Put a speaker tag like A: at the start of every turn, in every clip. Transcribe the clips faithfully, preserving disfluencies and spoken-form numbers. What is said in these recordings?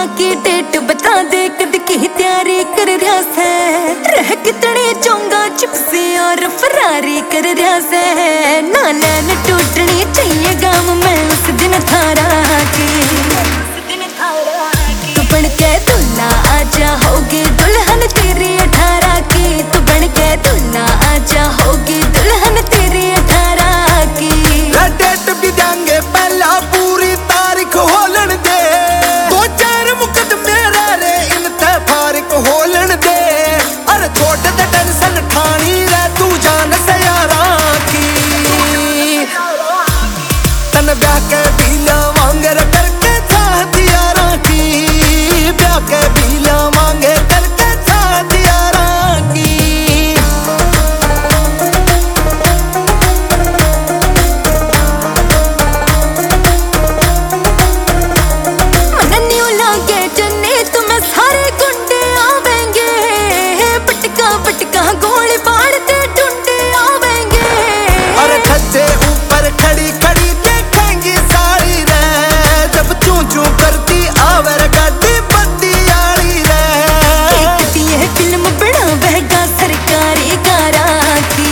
A: की डेट बता दे, कद की तैयारी कर रहा से, रह कितने चोंगा चिप्सी और फरारी कर रहा से, ना नैन टूटनी चाहिए गाँव में उस दिन थारा की, तू बन के दूल्हा आजा होगी दुल्हन तेरी अठारह की, तू बन के दूल्हा आजा होगी दुल्हन तेरी अठारह की।
B: डेट भी देंगे पहला पूरी तारीख होलन दे, दो चार मुकदमे रे इन ते फारिक होलन दे, अरे छोड़ दे टेंशन ठानी रे तू जान से यारा की, तन ब्याह के बीला मांगे रे करके चाहत यारा की, ब्याह के बीला मांगे करके चाहत यारा की।
A: गोली बाढ़ते टुंडे आवेंगे,
B: अरे छज्जे ऊपर खड़ी खड़ी देखेंगी सारी रे, जब चू चू करती आवर गाड़ी बत्ती आड़ी रे,
A: एक ये फिल्म बनावेगा सरकारी गारा की,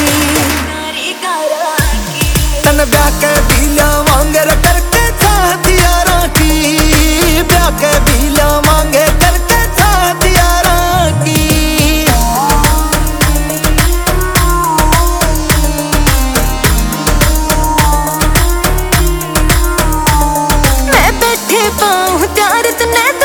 B: तन ब्याह के बीला मांगे रे करके चाहती यारा की, ब्याह के बीला मांगे करके चाहती यारा की।
A: मैं बैठे पाऊँ त्यार तने